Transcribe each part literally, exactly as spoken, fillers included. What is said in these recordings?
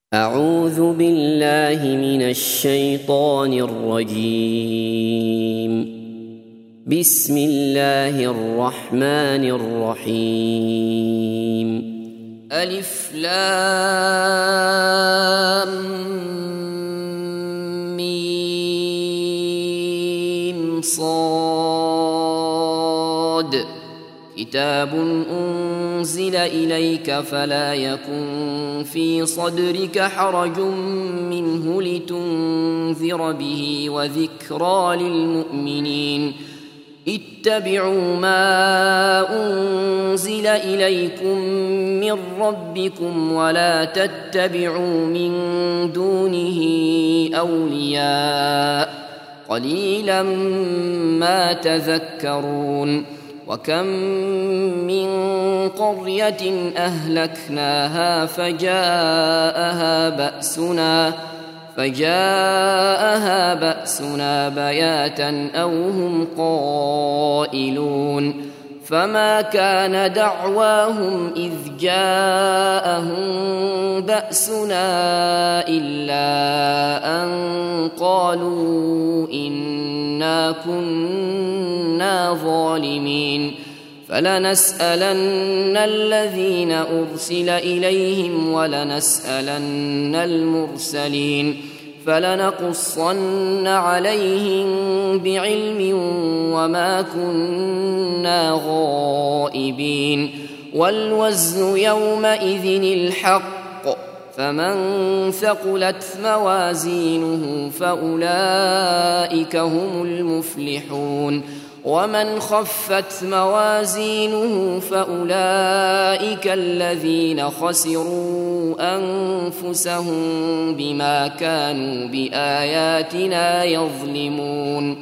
أعوذ بالله من الشيطان الرجيم. بسم الله الرحمن الرحيم. ألف لام ميم صاد. كتاب أنزل إليك فلا يكن في صدرك حرج منه لتنذر به وذكرى للمؤمنين. اتبعوا ما أنزل إليكم من ربكم ولا تتبعوا من دونه أولياء قليلا ما تذكرون. وكم من قرية أهلكناها فجاءها بأسنا فجاءها بأسنا بياتا أو هم قائلون. فما كان دعواهم إذ جاءهم بأسنا إلا أن قالوا إنا كنا ظالمين. فلنسألن الذين أرسل إليهم ولنسألن المرسلين فلنقصن عليهم بعلم وما كنا غائبين. والوزن يومئذ الحق فمن ثقلت موازينه فأولئك هم المفلحون. ومن خفت موازينه فأولئك الذين خسروا أنفسهم بما كانوا بآياتنا يظلمون.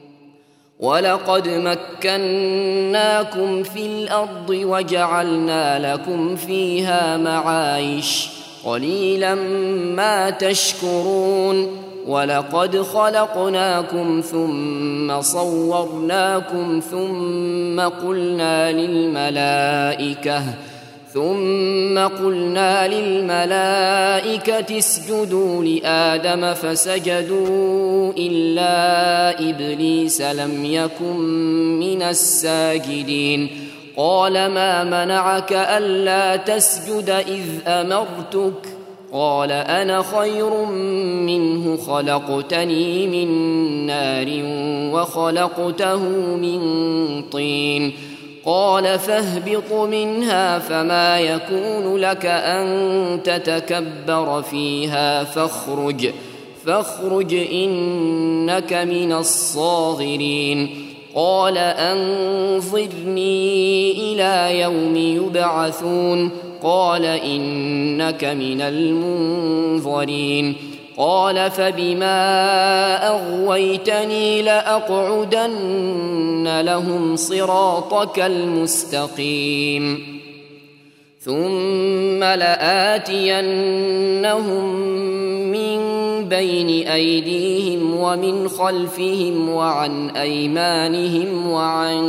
ولقد مكناكم في الأرض وجعلنا لكم فيها معايش قليلا ما تشكرون. ولقد خلقناكم ثم صورناكم ثم قلنا للملائكة ثم قلنا للملائكة اسجدوا لآدم فسجدوا إلا إبليس لم يكن من الساجدين. قال ما منعك ألا تسجد إذ أمرتك؟ قال أنا خير منه خلقتني من نار وخلقته من طين. قال فاهبط منها فما يكون لك أن تتكبر فيها فاخرج فاخرج إنك من الصاغرين. قال أنظرني إلى يوم يبعثون. قال إنك من المنظرين. قال فبما أغويتني لأقعدن لهم صراطك المستقيم ثم لآتينهم من بين أيديهم ومن خلفهم وعن أيمانهم وعن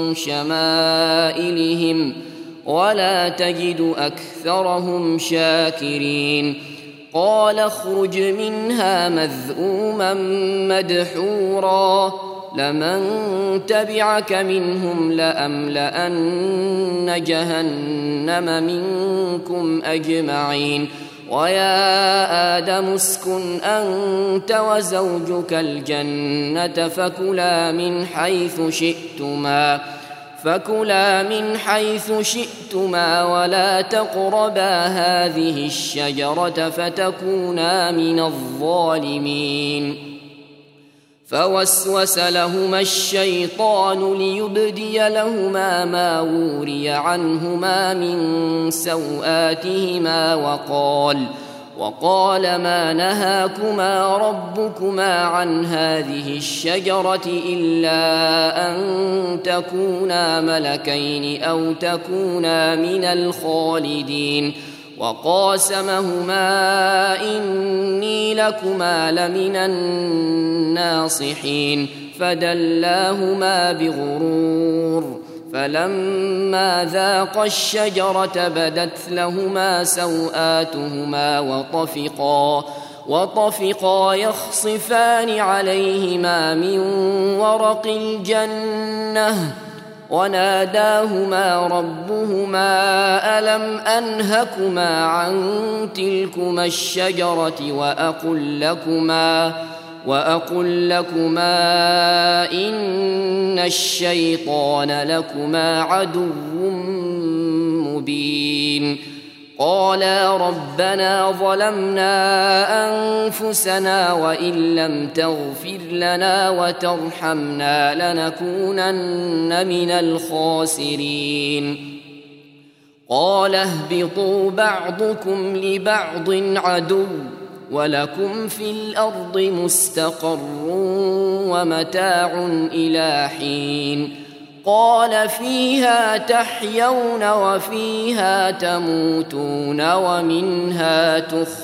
شمائلهم ولا تجد أكثرهم شاكرين. قال اخرج منها مذءوما مدحورا لمن تبعك منهم لأملأن جهنم منكم أجمعين. ويا آدم اسكن أنت وزوجك الجنة فكلا من حيث شئتما فكلا من حيث شئتما ولا تقربا هذه الشجرة فتكونا من الظالمين. فوسوس لهما الشيطان ليبدي لهما ما وري عنهما من سوآتهما وقال وقال ما نهاكما ربكما عن هذه الشجرة إلا أن تكونا ملكين أو تكونا من الخالدين. وقاسمهما إني لكما لمن الناصحين فدلاهما بغرور فلما ذاقا الشجرة بدت لهما سوآتهما وطفقا وطفقا يخصفان عليهما من ورق الجنة وناداهما ربهما ألم أنهكما عن تلكما الشجرة وأقل لكما وأقل لكما إن الشيطان لكما عدو مبين قالا ربنا ظلمنا أنفسنا وإن لم تغفر لنا وترحمنا لنكونن من الخاسرين قال اهبطوا بعضكم لبعض عدو ولكم في الأرض مستقر ومتاع إلى حين قال فيها تحيون وفيها تموتون ومنها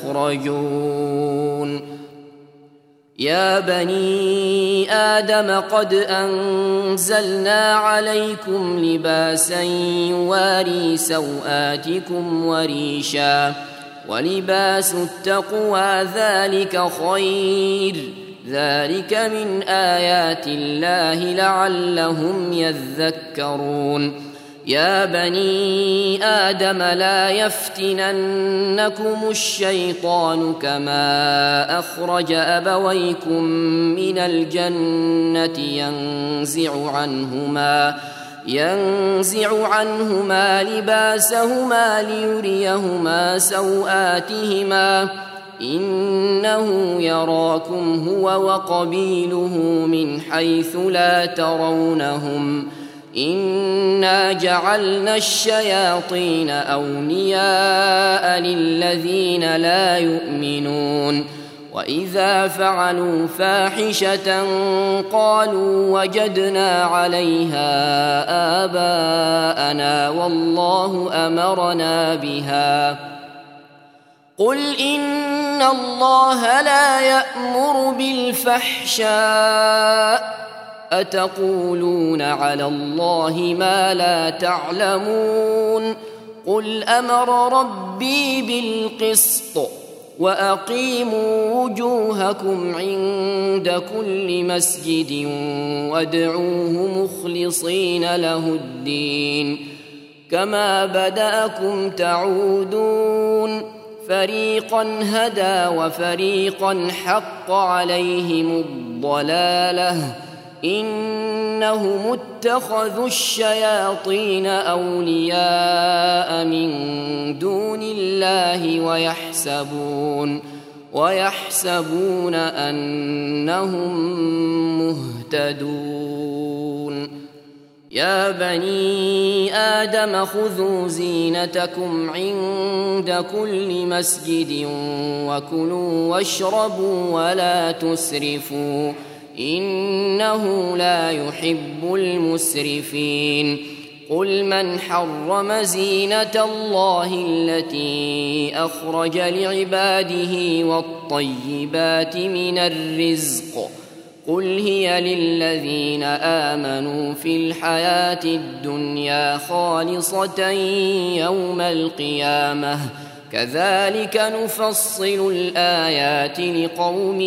تخرجون يا بني آدم قد أنزلنا عليكم لباسا يواري سوآتكم وريشا ولباس التقوى ذلك خير ذلك من آيات الله لعلهم يذكرون يا بني آدم لا يفتننكم الشيطان كما أخرج أبويكم من الجنة ينزع عنهما ينزع عنهما لباسهما ليريهما سوآتهما إنه يراكم هو وقبيله من حيث لا ترونهم إنا جعلنا الشياطين أولياء للذين لا يؤمنون وإذا فعلوا فاحشة قالوا وجدنا عليها آباءنا والله أمرنا بها قل إن الله لا يأمر بالفحشاء أتقولون على الله ما لا تعلمون قل أمر ربي بالقسط وأقيموا وجوهكم عند كل مسجد وادعوه مخلصين له الدين كما بدأكم تعودون فريقا هدى وفريقا حق عليهم الضلالة إنهم اتخذوا الشياطين أولياء من دون الله ويحسبون ويحسبون أنهم مهتدون يا بني آدم خذوا زينتكم عند كل مسجد وكلوا واشربوا ولا تسرفوا إنه لا يحب المسرفين قل من حرم زينة الله التي أخرج لعباده والطيبات من الرزق قل هي للذين آمنوا في الحياة الدنيا خالصة يوم القيامة كذلك نفصل الآيات لقوم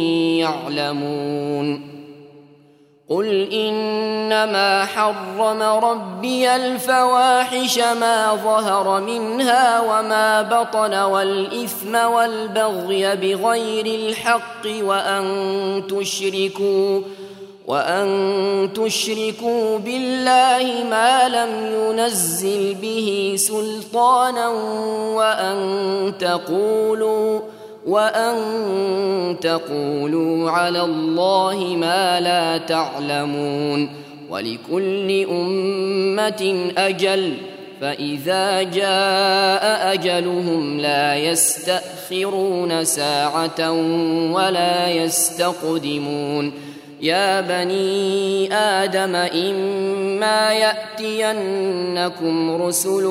يعلمون قل إنما حرم ربي الفواحش ما ظهر منها وما بطن والإثم والبغي بغير الحق وأن تشركوا وأن تشركوا بالله ما لم ينزل به سلطانا وأن تقولوا وأن تقولوا على الله ما لا تعلمون ولكل أمة أجل فإذا جاء أجلهم لا يستأخرون ساعة ولا يستقدمون يا بني آدم إما يأتينكم رسل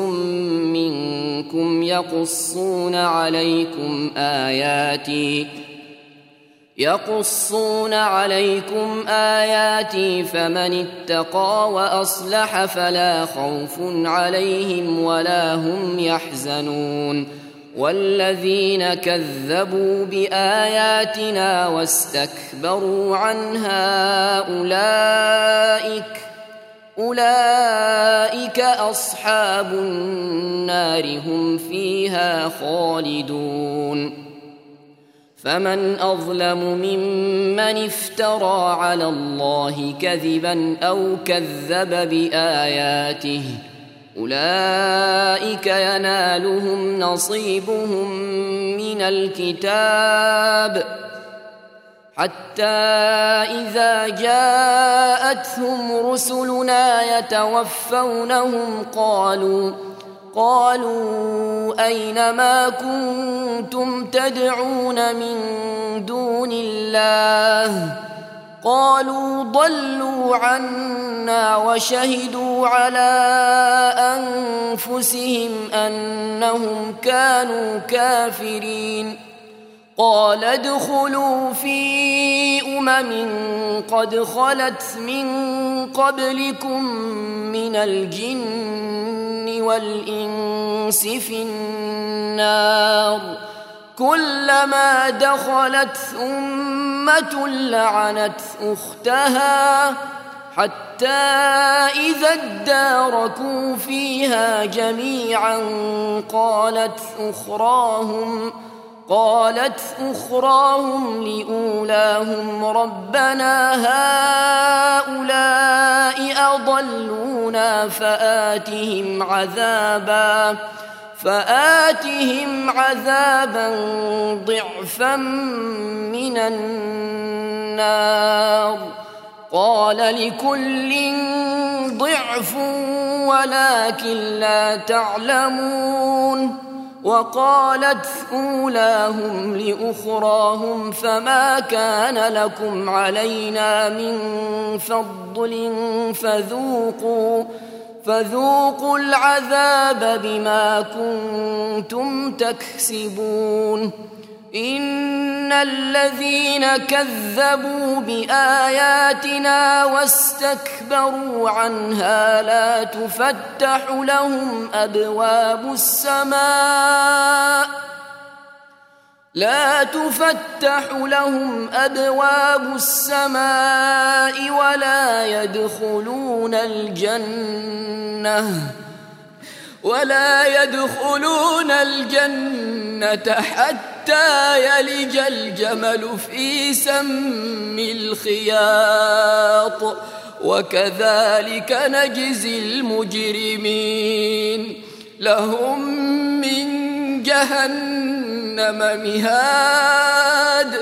منكم يقصون عليكم آياتي يقصون عليكم آياتي فمن اتقى وأصلح فلا خوف عليهم ولا هم يحزنون والذين كذبوا بآياتنا واستكبروا عنها أولئك أولئك أصحاب النار هم فيها خالدون فمن أظلم ممن افترى على الله كذبا أو كذب بآياته أولئك ينالهم نصيبهم من الكتاب حتى إذا جاءتهم رسلنا يتوفونهم قالوا قالوا أين ما كنتم تدعون من دون الله قالوا ضلوا عنا وشهدوا على أنفسهم أنهم كانوا كافرين قال ادخلوا في أمم قد خلت من قبلكم من الجن والإنس في النار كلما دخلت أمة لعنت أختها حتى إذا اداركوا فيها جميعا قالت أخراهم قالت أخراهم لأولاهم ربنا هؤلاء أضلونا فآتهم عذابا فآتهم عذابا ضعفا من النار قال لكل ضعف ولكن لا تعلمون وقالت أولاهم لأخراهم فما كان لكم علينا من فضل فذوقوا فذوقوا العذاب بما كنتم تكسبون إن الذين كذبوا بآياتنا واستكبروا عنها لا تفتح لهم أبواب السماء لا تفتح لهم أبواب السماء ولا يدخلون الجنة ولا يدخلون الجنة حتى يلج الجمل في سم الخياط وكذلك نجزي المجرمين لهم من جهنم مهاد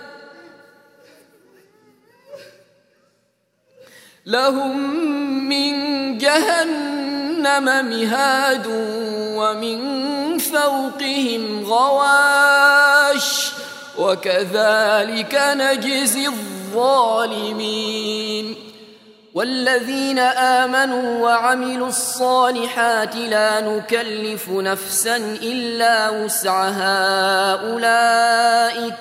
لهم من جهنم مهاد ومن فوقهم غواش وكذلك نجزي الظالمين والذين آمنوا وعملوا الصالحات لا نكلف نفسا إلا وسعها أولئك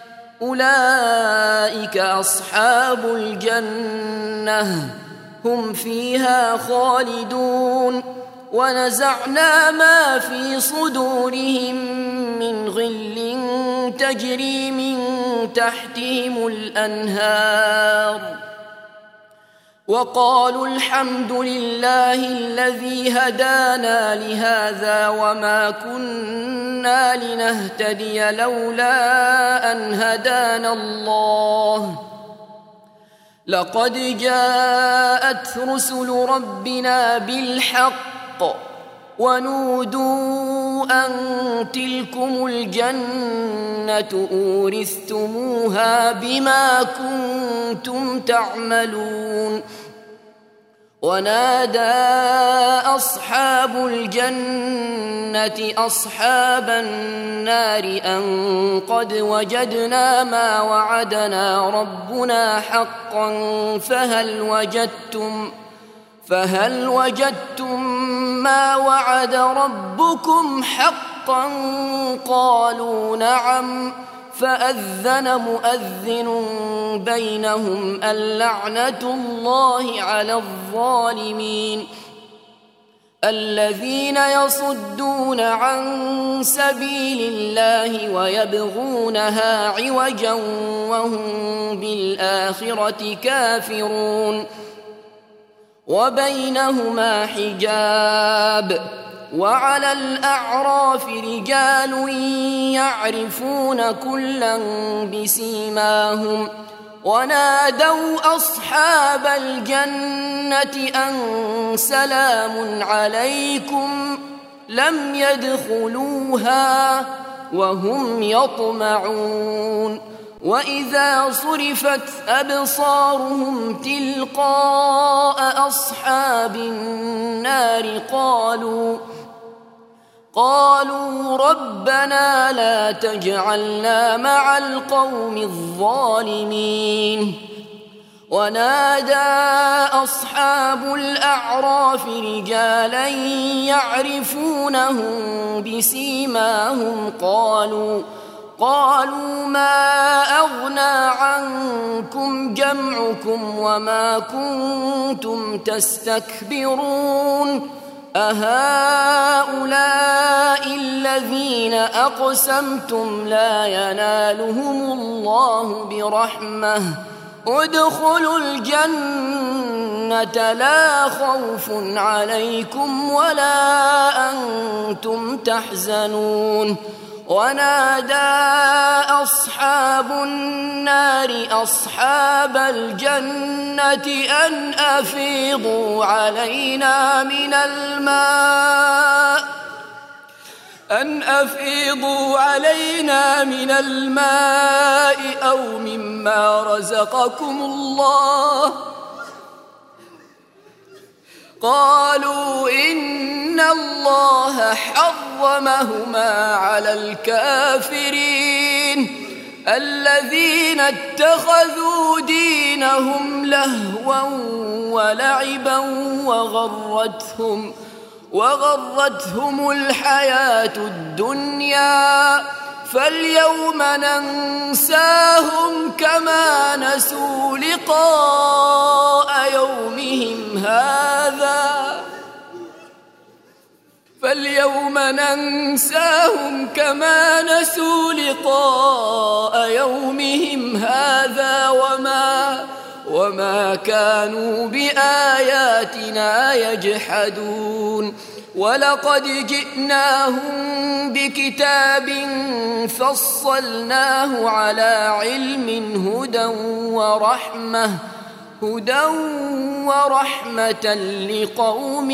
أولئك أصحاب الجنة هم فيها خالدون ونزعنا ما في صدورهم من غل تجري من تحتهم الأنهار وقالوا الحمد لله الذي هدانا لهذا وما كنا لنهتدي لولا أن هدانا الله لقد جاءت رسل ربنا بالحق ونودوا أن تلكم الجنة أورثتموها بما كنتم تعملون ونادى أصحاب الجنة أصحاب النار أن قد وجدنا ما وعدنا ربنا حقا فهل وجدتم فهل وجدتم ما وعد ربكم حقا قالوا نعم فأذن مؤذن بينهم اللعنة الله على الظالمين الذين يصدون عن سبيل الله ويبغونها عوجا وهم بالآخرة كافرون وبينهما حجاب وعلى الأعراف رجال يعرفون كلا بسيماهم ونادوا أصحاب الجنة أن سلام عليكم لم يدخلوها وهم يطمعون وإذا صرفت أبصارهم تلقاء أصحاب النار قالوا قالوا ربنا لا تجعلنا مع القوم الظالمين ونادى أصحاب الأعراف رجالا يعرفونهم بسيماهم قالوا قالوا ما أغنى عنكم جمعكم وما كنتم تستكبرون أهؤلاء الذين أقسمتم لا ينالهم الله برحمة ادخلوا الجنة لا خوف عليكم ولا أنتم تحزنون ونادى أصحاب النار أصحاب الجنة أن أفيضوا علينا من الماء أن أفيضوا علينا من الماء أو مما رزقكم الله قالوا إن الله حرمهما على الكافرين الذين اتخذوا دينهم لهوا ولعبا وغرتهم وغرتهم الحياة الدنيا فاليوم ننساهم كما نسوا لقاء يومهم هذا فاليوم ننساهم كما نسوا لقاء يومهم هذا وما وما كانوا بآياتنا يجحدون ولقد جئناهم بكتاب فصلناه على علم هدى ورحمة هدى ورحمة لقوم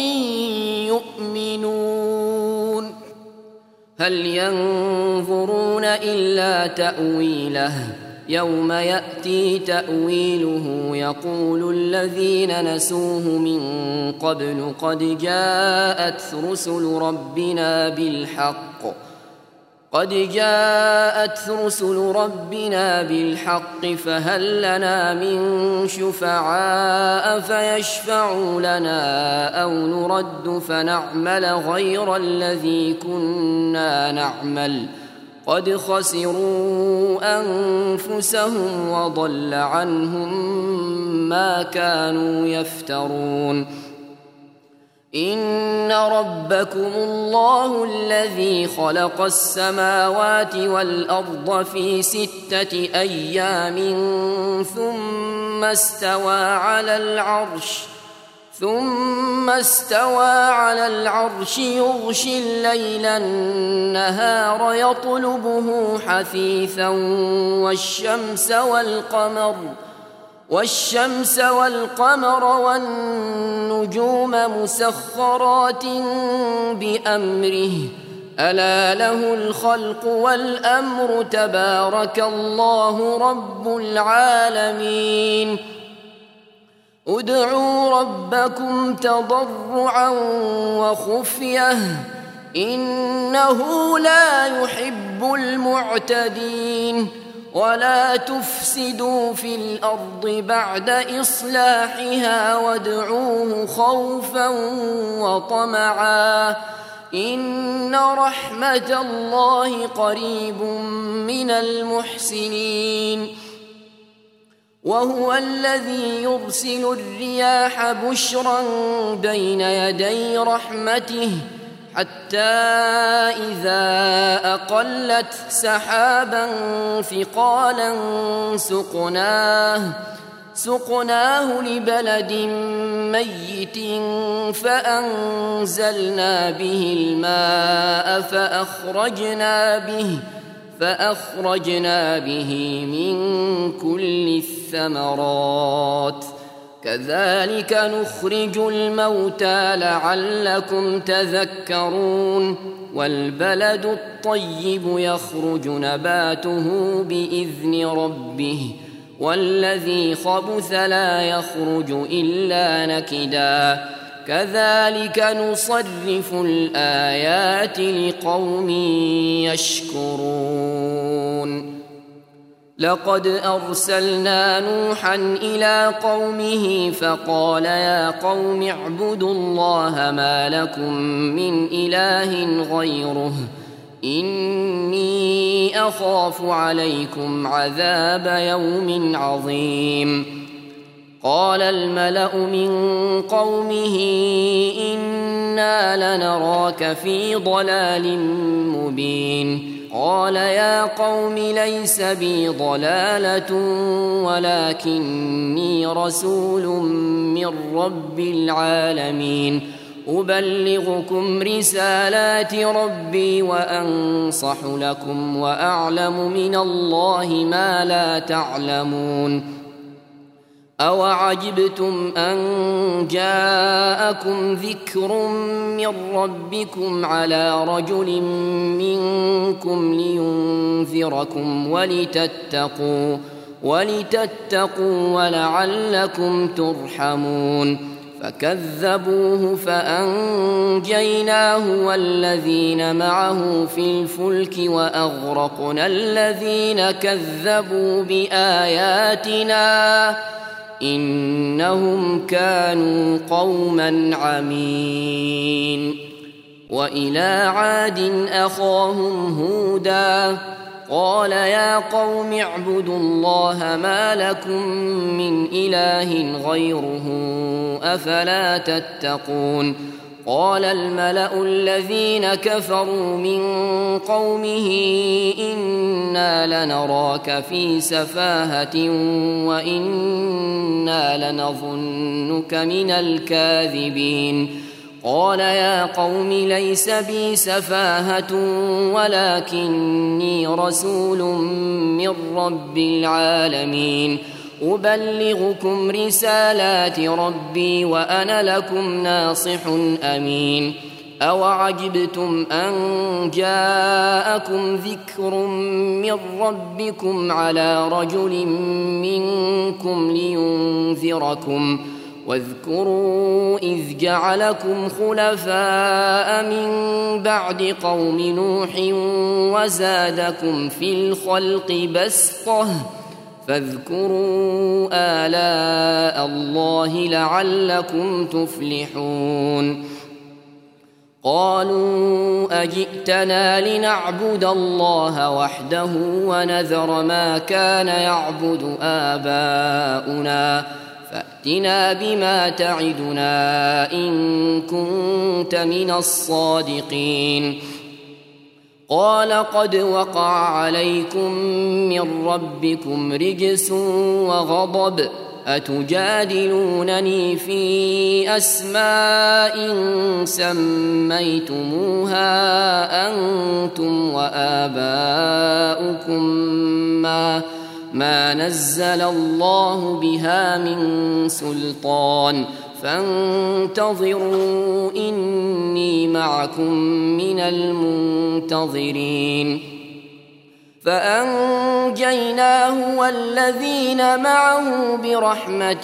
يؤمنون هل ينظرون إلا تأويله يوم يأتي تأويله يقول الذين نسوه من قبل قد جاءت رسل ربنا بالحق قد جاءت رسل ربنا بالحق فهل لنا من شفعاء فيشفعوا لنا أو نرد فنعمل غير الذي كنا نعمل قد خسروا أنفسهم وضل عنهم ما كانوا يفترون إن ربكم الله الذي خلق السماوات والأرض في ستة أيام ثم استوى على العرش ثم استوى على العرش يغشي الليل النهار يطلبه حثيثا والشمس والقمر والشمس والقمر والنجوم مسخرات بأمره ألا له الخلق والأمر تبارك الله رب العالمين ادعوا ربكم تضرعا وخفية إنه لا يحب المعتدين ولا تفسدوا في الأرض بعد إصلاحها وادعوه خوفا وطمعا إن رحمة الله قريب من المحسنين وهو الذي يرسل الرياح بشرا بين يدي رحمته حتى إذا أقلت سحابا ثقالا سقناه سقناه لبلد ميت فأنزلنا به الماء فأخرجنا به فأخرجنا به من كل الثمرات كذلك نخرج الموتى لعلكم تذكرون والبلد الطيب يخرج نباته بإذن ربه والذي خبث لا يخرج إلا نكدا كذلك نصرف الآيات لقوم يشكرون لقد أرسلنا نوحا إلى قومه فقال يا قوم اعبدوا الله ما لكم من إله غيره إني أخاف عليكم عذاب يوم عظيم قال الملأ من قومه إنا لنراك في ضلال مبين قال يا قوم ليس بي ضلالة ولكني رسول من رب العالمين أبلغكم رسالات ربي وأنصح لكم وأعلم من الله ما لا تعلمون أوعجبتم أن جاءكم ذكر من ربكم على رجل منكم لينذركم ولتتقوا ولتتقوا ولعلكم ترحمون فكذبوه فأنجيناه والذين معه في الفلك وأغرقنا الذين كذبوا بآياتنا إنهم كانوا قوما عمين وإلى عاد أخاهم هودا قال يا قوم اعبدوا الله ما لكم من إله غيره أفلا تتقون قال الملأ الذين كفروا من قومه إنا لنراك في سفاهة وإنا لنظنك من الكاذبين قال يا قوم ليس بي سفاهة ولكني رسول من رب العالمين أبلغكم رسالات ربي وأنا لكم ناصح أمين أوعجبتم أن جاءكم ذكر من ربكم على رجل منكم لينذركم واذكروا إذ جعلكم خلفاء من بعد قوم نوح وزادكم في الخلق بسطة فاذكروا آلاء الله لعلكم تفلحون قالوا أجئتنا لنعبد الله وحده ونذر ما كان يعبد آباؤنا فأتنا بما تعدنا إن كنت من الصادقين قال قد وقع عليكم من ربكم رجس وغضب أتجادلونني في أسماء سميتموها أنتم وآباؤكم ما ما نزل الله بها من سلطان فانتظروا إني معكم من المنتظرين فأنجيناه والذين معه برحمة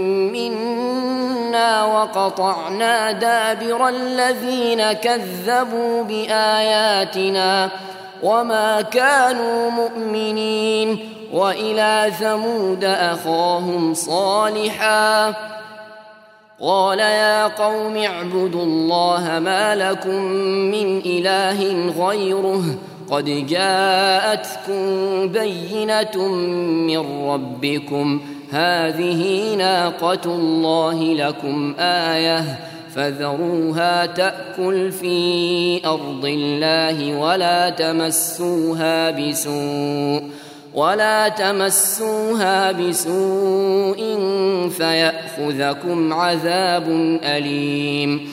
منا وقطعنا دابر الذين كذبوا بآياتنا وما كانوا مؤمنين وإلى ثمود أخاهم صالحا قال يا قوم اعبدوا الله ما لكم من إله غيره قد جاءتكم بينة من ربكم هذه ناقة الله لكم آية فذروها تأكل في أرض الله ولا تمسوها بسوء ولا تمسوها بسوء فيأخذكم عذاب أليم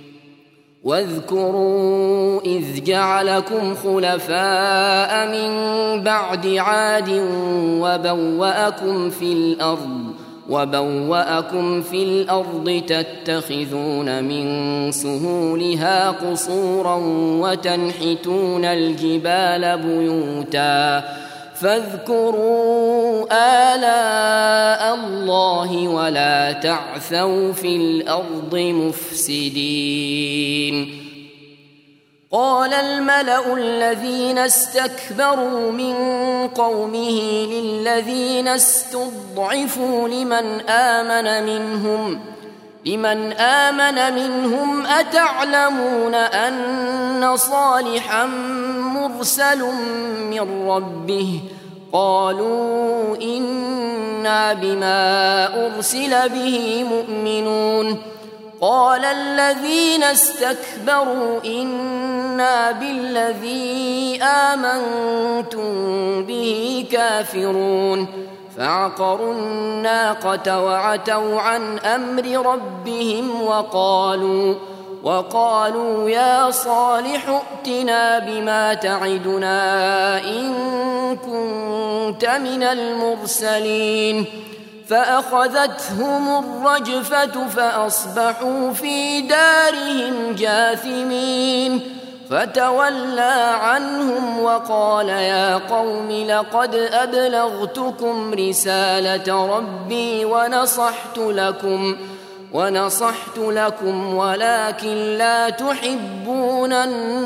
واذكروا إذ جعلكم خلفاء من بعد عاد وبوأكم في الأرض وبوأكم في الأرض تتخذون من سهولها قصورا وتنحتون الجبال بيوتا فاذكروا آلاء الله ولا تعثوا في الأرض مفسدين. قال الملأ الذين استكبروا من قومه للذين استضعفوا لمن آمن منهم لمن آمن منهم أتعلمون أن صالحا مرسل من ربه قالوا إنا بما أرسل به مؤمنون قال الذين استكبروا إنا بالذي آمنتم به كافرون فعقروا الناقة وعتوا عن أمر ربهم وقالوا وقالوا يا صالح ائتنا بما تعدنا إن كنت من المرسلين فأخذتهم الرجفة فأصبحوا في دارهم جاثمين فتولى عنهم وقال يا قوم لقد أبلغتكم رسالة ربي ونصحت لكم ونصحت لكم ولكن لا تحبون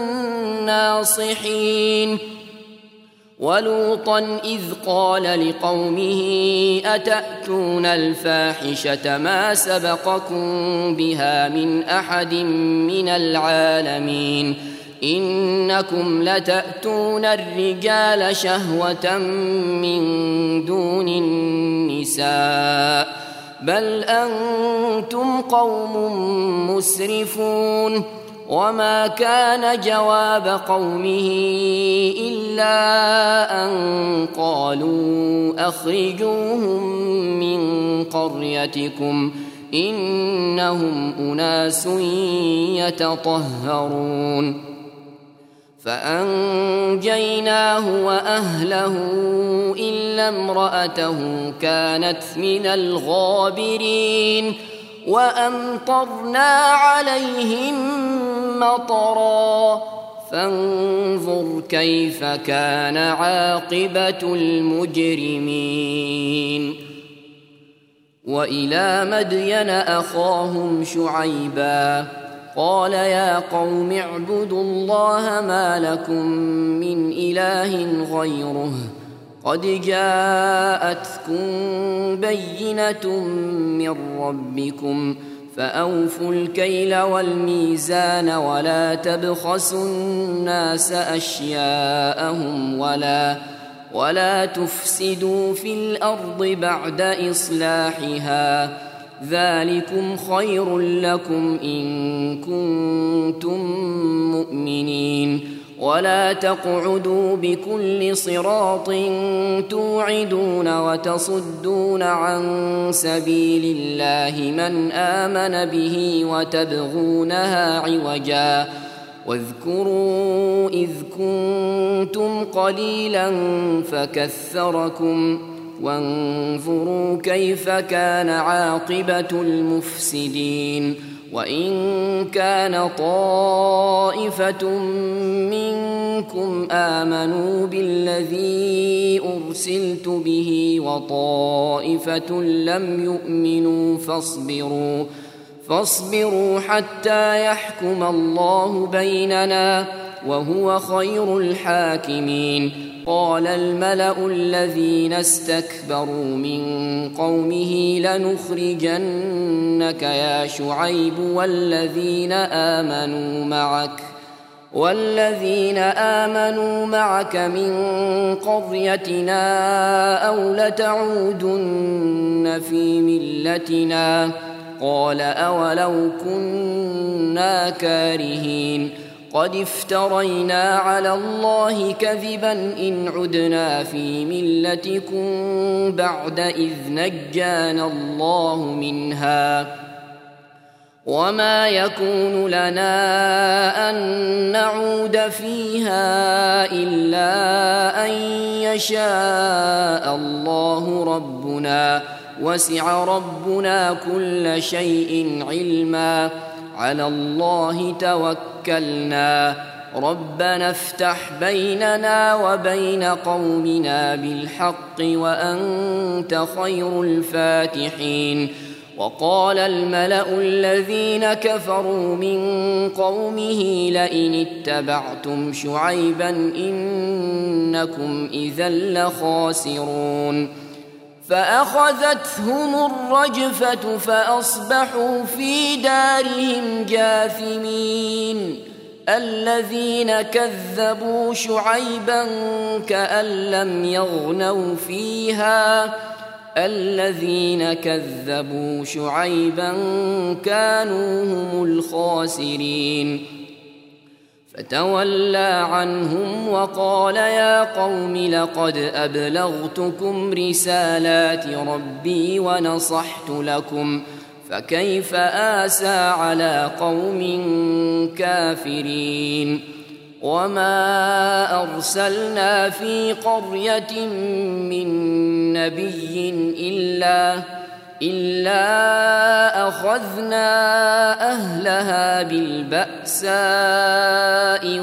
الناصحين. ولوطا إذ قال لقومه أتأتون الفاحشة ما سبقكم بها من أحد من العالمين إنكم لتأتون الرجال شهوة من دون النساء بل أنتم قوم مسرفون. وما كان جواب قومه إلا أن قالوا أخرجوهم من قريتكم إنهم أناس يتطهرون فأنجيناه وأهله إلا امرأته كانت من الغابرين وأمطرنا عليهم مطرا فانظر كيف كان عاقبة المجرمين. وإلى مدين أخاهم شعيبا قال يا قوم اعبدوا الله ما لكم من إله غيره قد جاءتكم بينة من ربكم فأوفوا الكيل والميزان ولا تبخسوا الناس أشياءهم ولا ولا تفسدوا في الأرض بعد إصلاحها ذلكم خير لكم إن كنتم مؤمنين. ولا تقعدوا بكل صراط توعدون وتصدون عن سبيل الله من آمن به وتبغونها عوجا واذكروا إذ كنتم قليلا فكثركم وانظروا كيف كان عاقبة المفسدين. وإن كان طائفة منكم آمنوا بالذي أرسلت به وطائفة لم يؤمنوا فاصبروا فاصبروا حتى يحكم الله بيننا وهو خير الحاكمين. قال الملأ الذين استكبروا من قومه لنخرجنك يا شعيب والذين آمنوا معك والذين آمنوا معك من قريتنا أو لتعودن في ملتنا. قال أولو كنا كارهين قد افترينا على الله كذبا إن عدنا في ملتكم بعد إذ نجانا الله منها وما يكون لنا أن نعود فيها إلا أن يشاء الله ربنا وسع ربنا كل شيء علما على الله توكلنا ربنا افتح بيننا وبين قومنا بالحق وأنت خير الفاتحين. وقال الملأ الذين كفروا من قومه لئن اتبعتم شعيبا إنكم إذا لخاسرون. فأخذتهم الرجفة فأصبحوا في دارهم جاثمين. الذين كذبوا شعيبا كأن لم يغنوا فيها الذين كذبوا شعيبا كانوا هم الخاسرين. فتولى عنهم وقال يا قوم لقد أبلغتكم رسالات ربي ونصحت لكم فكيف آسى على قوم كافرين. وما أرسلنا في قرية من نبي إلا إلا أخذنا أهلها بالبأساء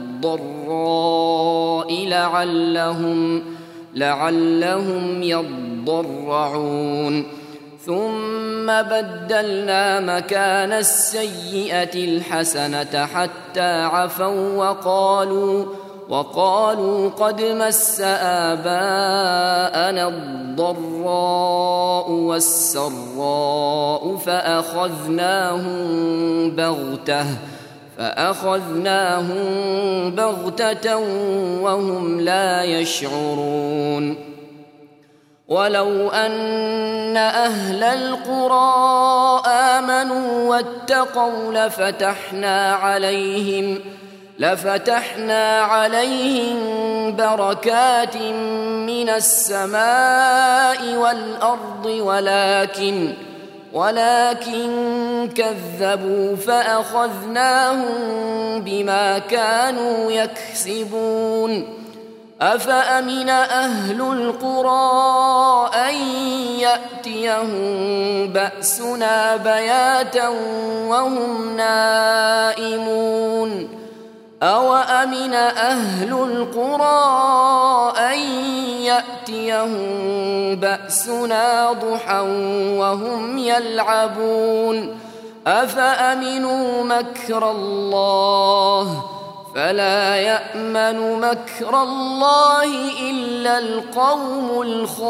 والضراء لعلهم لعلهم يضرعون. ثم بدلنا مكان السيئة الحسنة حتى عفوا وقالوا وقالوا قد مس آباءنا الضراء والسراء فأخذناهم بغتة فأخذناهم بغتة وهم لا يشعرون. ولو أن أهل القرى آمنوا واتقوا لفتحنا عليهم لفتحنا عليهم بركات من السماء والأرض ولكن ولكن كذبوا فأخذناهم بما كانوا يكسبون. أفأمن أهل القرى أن يأتيهم بأسنا بياتا وهم نائمون أوأمن أهل القرى أن يأتيهم بأسنا ضحى وهم يلعبون أفأمنوا مكر الله فلا يأمن مكر الله إلا القوم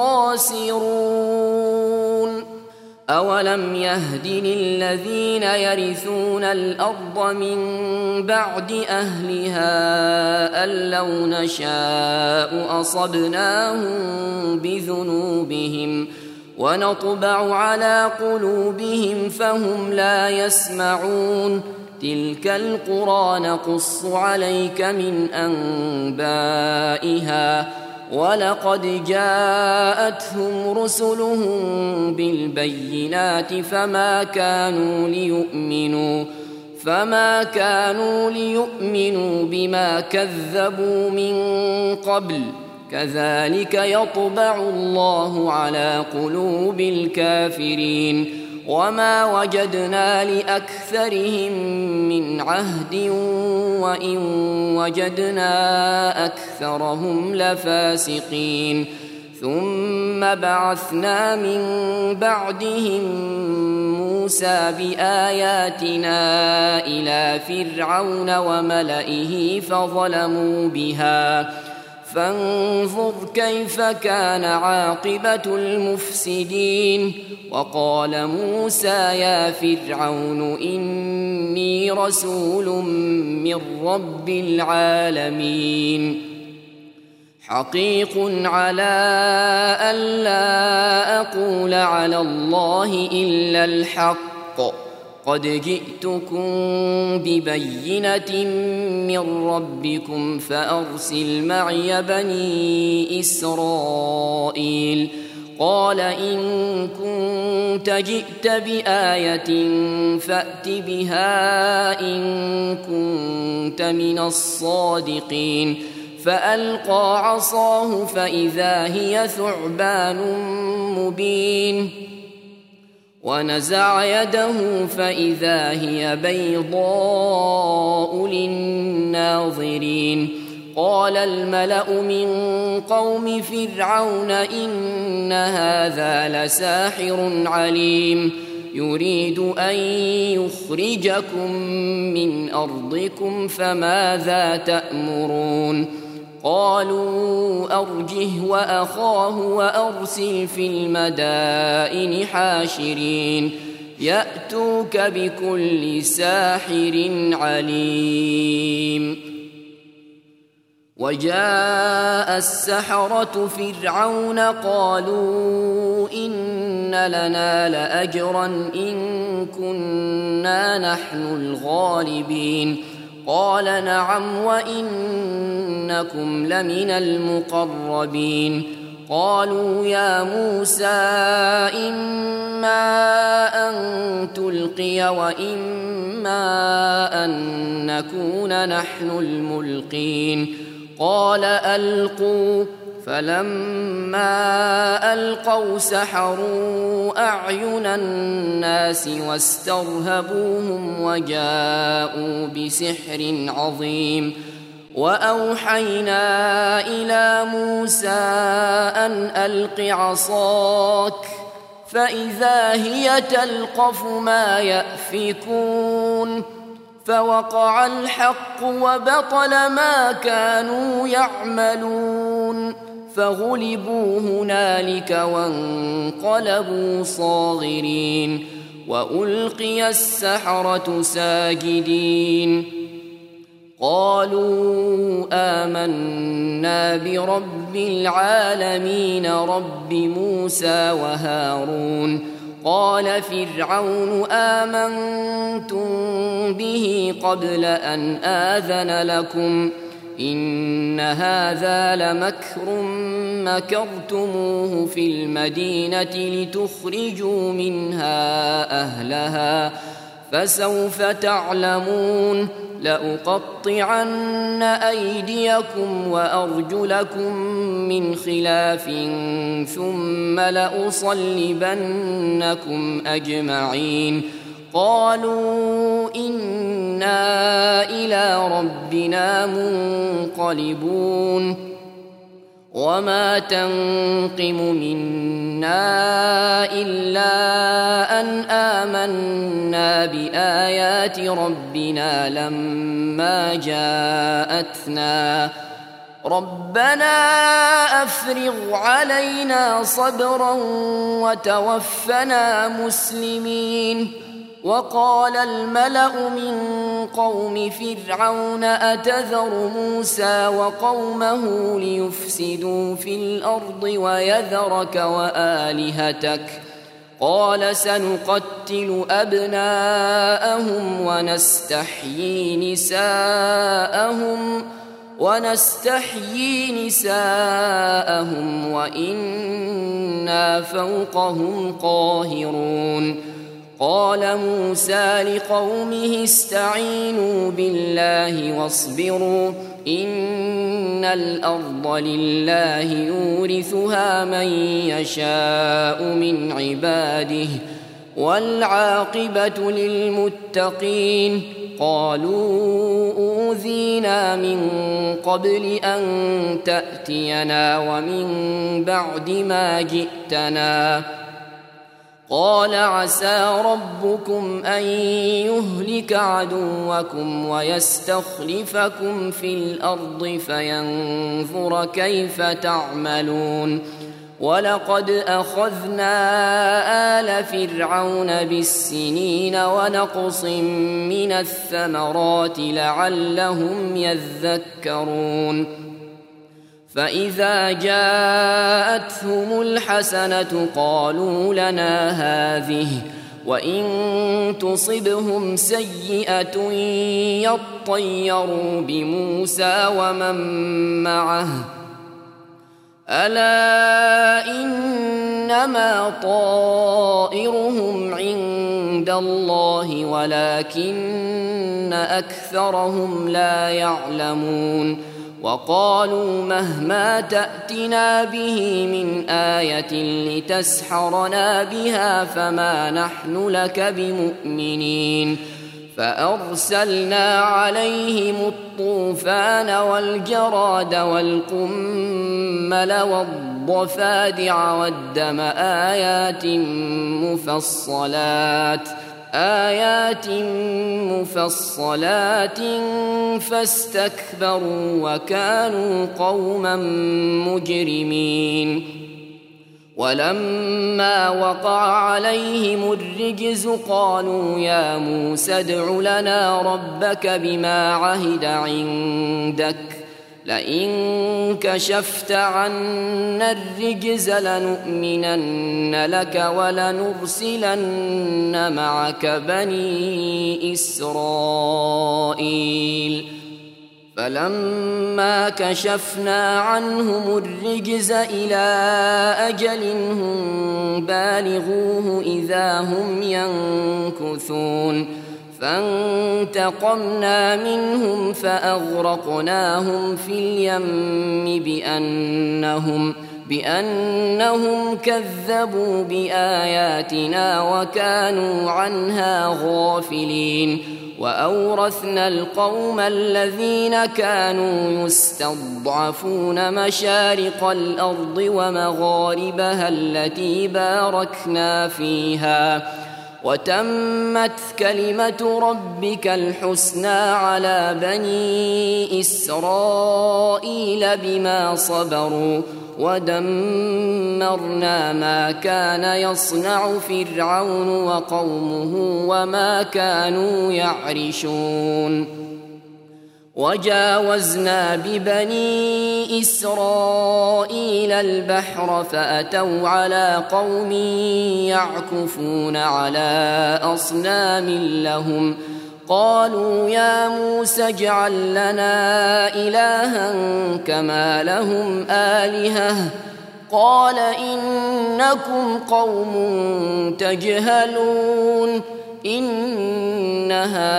الخاسرون. أولم يهد للذين يرثون الأرض من بعد أهلها أن لو نشاء أصبناهم بذنوبهم ونطبع على قلوبهم فهم لا يسمعون. تلك القرى نقص عليك من أنبائها ولقد جاءتهم رسلهم بالبينات فما كانوا ليؤمنوا فما كانوا ليؤمنوا بما كذبوا من قبل كذلك يطبع الله على قلوب الكافرين. وما وجدنا لأكثرهم من عهد وإن وجدنا أكثرهم لفاسقين. ثم بعثنا من بعدهم موسى بآياتنا إلى فرعون وملئه فظلموا بها فانظر كيف كان عاقبة المفسدين. وقال موسى يا فرعون إني رسول من رب العالمين حقيق على ألا أقول على الله إلا الحق قد جئتكم ببينة من ربكم فأرسل معي بني إسرائيل. قال إن كنت جئت بآية فأت بها إن كنت من الصادقين. فألقى عصاه فإذا هي ثعبان مبين ونزع يده فإذا هي بيضاء للناظرين. قال الملأ من قوم فرعون إن هذا لساحر عليم يريد أن يخرجكم من أرضكم فماذا تأمرون. قالوا أرجه وأخاه وأرسل في المدائن حاشرين يأتوك بكل ساحر عليم. وجاء السحرة فرعون قالوا إن لنا لأجرا إن كنا نحن الغالبين. قال نعم وإنكم لمن المقربين. قالوا يا موسى إما أن تلقي وإما أن نكون نحن الملقين. قال ألقوا فلما ألقوا سحروا أعين الناس واسترهبوهم وجاءوا بسحر عظيم. وأوحينا إلى موسى أن ألق عصاك فإذا هي تلقف ما يأفكون. فوقع الحق وبطل ما كانوا يعملون فغلبوا هنالك وانقلبوا صاغرين. وألقي السحرة ساجدين قالوا آمنا برب العالمين رب موسى وهارون. قال فرعون آمنتم به قبل أن آذن لكم إن هذا لمكر مكرتموه في المدينة لتخرجوا منها أهلها فسوف تعلمون. لأقطعن أيديكم وأرجلكم من خلاف ثم لأصلبنكم أجمعين. قالوا إنا إلى ربنا منقلبون. وما تنقم منا إلا أن آمنا بآيات ربنا لما جاءتنا ربنا أفرغ علينا صبرا وتوفنا مسلمين. وقال الملأ من قوم فرعون أتذر موسى وقومه ليفسدوا في الأرض ويذرك وآلهتك قال سنقتل أبناءهم ونستحيي نساءهم ونستحيي نساءهم وإنا فوقهم قاهرون. قال موسى لقومه استعينوا بالله واصبروا إن الأرض لله يورثها من يشاء من عباده والعاقبة للمتقين. قالوا أوذينا من قبل أن تأتينا ومن بعد ما جئتنا قال عسى ربكم أن يهلك عدوكم ويستخلفكم في الأرض فينظر كيف تعملون ولقد أخذنا آل فرعون بالسنين ونقص من الثمرات لعلهم يذكرون فإذا جاءتهم الحسنة قالوا لنا هذه وإن تصبهم سيئة يطيروا بموسى ومن معه ألا إنما طائرهم عند الله ولكن أكثرهم لا يعلمون وقالوا مهما تأتنا به من آية لتسحرنا بها فما نحن لك بمؤمنين فأرسلنا عليهم الطوفان والجراد والقمل والضفادع والدم آيات مفصلات آيات مفصلات فاستكبروا وكانوا قوما مجرمين ولما وقع عليهم الرجز قالوا يا موسى ادع لنا ربك بما عهد عندك لئن كشفت عنا الرجز لنؤمنن لك ولنرسلن معك بني إسرائيل فلما كشفنا عنهم الرجز إلى أجل هم بالغوه إذا هم ينكثون فانتقمنا منهم فأغرقناهم في اليم بأنهم بأنهم كذبوا بآياتنا وكانوا عنها غافلين وأورثنا القوم الذين كانوا يستضعفون مشارق الأرض ومغاربها التي باركنا فيها وتمت كلمة ربك الحسنى على بني إسرائيل بما صبروا ودمرنا ما كان يصنع فرعون وقومه وما كانوا يعرشون وجاوزنا ببني إسرائيل البحر فأتوا على قوم يعكفون على أصنام لهم قالوا يا موسى اجعل لنا إلها كما لهم آلهة قال إنكم قوم تجهلون إن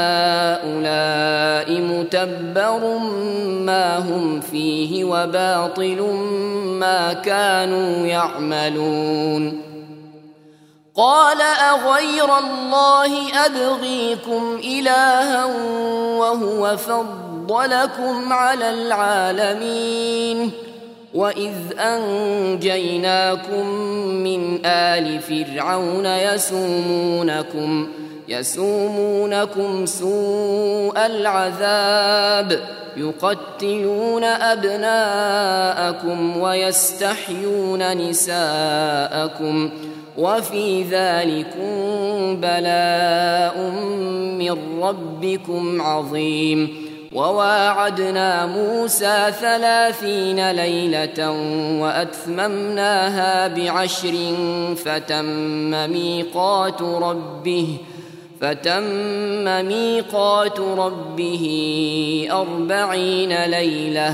هؤلاء متبر ما هم فيه وباطل ما كانوا يعملون قال أغير الله أبغيكم إلها وهو فضلكم على العالمين وإذ أنجيناكم من آل فرعون يسومونكم يسومونكم سوء العذاب يقتلون أبناءكم ويستحيون نساءكم وفي ذلكم بلاء من ربكم عظيم وواعدنا موسى ثلاثين ليلة وأتممناها بعشر فتم ميقات ربه فتم ميقات ربه أربعين ليلة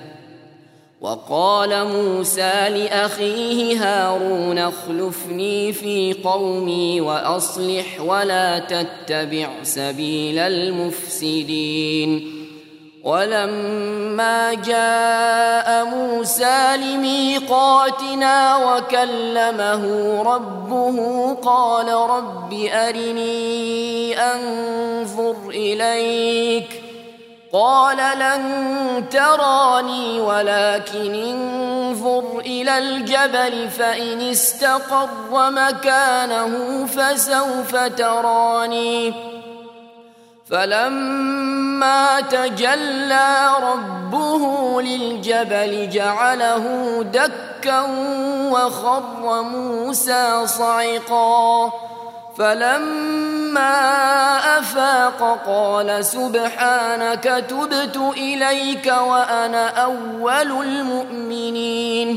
وقال موسى لأخيه هارون اخلفني في قومي وأصلح ولا تتبع سبيل المفسدين ولما جاء موسى لميقاتنا وكلمه ربه قال رب أرني أنظر إليك قال لن تراني ولكن انظر إلى الجبل فإن استقر مكانه فسوف تراني فلما تجلى ربه للجبل جعله دكا وخر موسى صعقا فلما أفاق قال سبحانك تبت إليك وأنا أول المؤمنين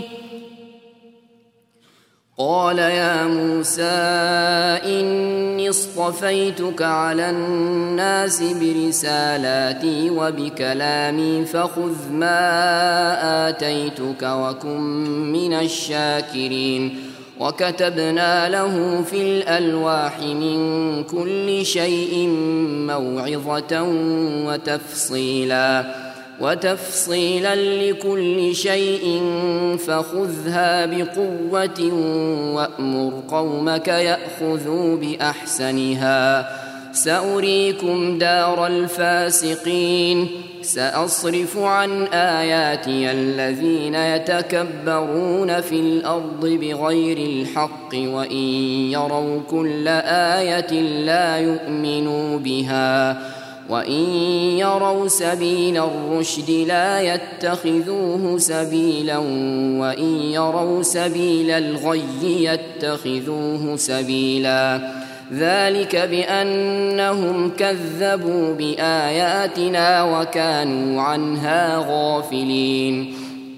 قال يا موسى إني اصطفيتك على الناس برسالاتي وبكلامي فخذ ما آتيتك وكن من الشاكرين وكتبنا له في الألواح من كل شيء موعظة وتفصيلا وتفصيلا لكل شيء فخذها بقوة وأمر قومك يأخذوا بأحسنها سأريكم دار الفاسقين سأصرف عن آياتي الذين يتكبرون في الأرض بغير الحق وإن يروا كل آية لا يؤمنوا بها وإن يروا سبيل الرشد لا يتخذوه سبيلا وإن يروا سبيل الغي يتخذوه سبيلا ذلك بأنهم كذبوا بآياتنا وكانوا عنها غافلين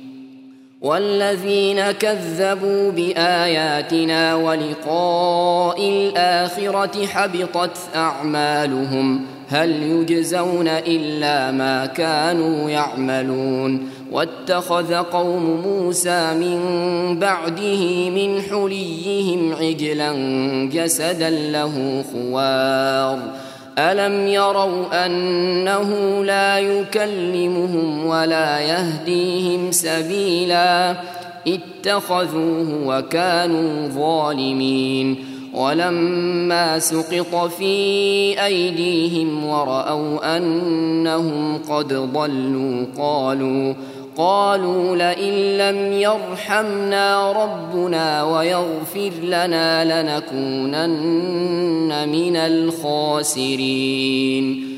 والذين كذبوا بآياتنا ولقاء الآخرة حبطت أعمالهم هل يجزون إلا ما كانوا يعملون واتخذ قوم موسى من بعده من حليهم عجلا جسدا له خوار ألم يروا أنه لا يكلمهم ولا يهديهم سبيلا اتخذوه وكانوا ظالمين ولما سقط في أيديهم ورأوا أنهم قد ضلوا قالوا قالوا لئن لم يرحمنا ربنا ويغفر لنا لنكونن من الخاسرين